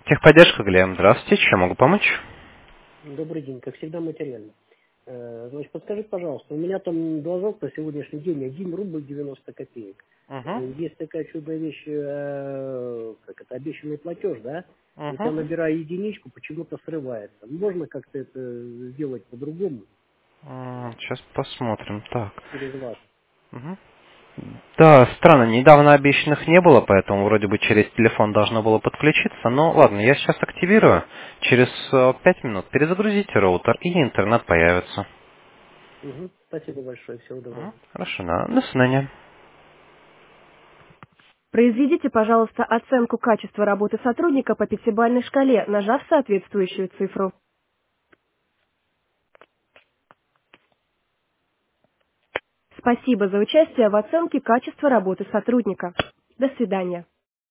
Техподдержка, Глеб. Здравствуйте, чем могу помочь? Добрый день, как всегда материально. Значит, подскажите, пожалуйста, у меня там должок на сегодняшний день 1 рубль 90 копеек. Угу. Есть такая чудная вещь, как это, обещанный платеж, да? Вот я Угу. набираю единичку, почему-то срывается. Можно как-то это сделать по-другому Сейчас посмотрим. Так. через вас? Мгм. Да, странно, недавно обещанных не было, поэтому вроде бы через телефон должно было подключиться. Но ладно, я сейчас активирую. Через 5 минут перезагрузите роутер и интернет появится. Угу. Спасибо большое, всего доброго. Хорошо, да. До свидания. Произведите, пожалуйста, оценку качества работы сотрудника по пятибалльной шкале, нажав соответствующую цифру. Спасибо за участие в оценке качества работы сотрудника. До свидания.